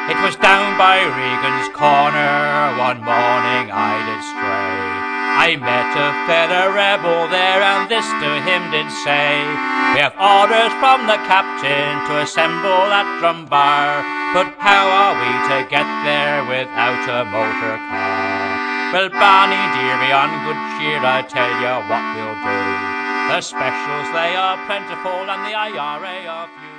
It was down by Regan's Corner, one morning I did stray. I met a fair rebel there, and this to him did say, "We have orders from the captain to assemble at Drumbar, but how are we to get there without a motor car?" "Well, Barney dear, be on good cheer, I tell you what we'll do. The specials they are plentiful, and the IRA are few."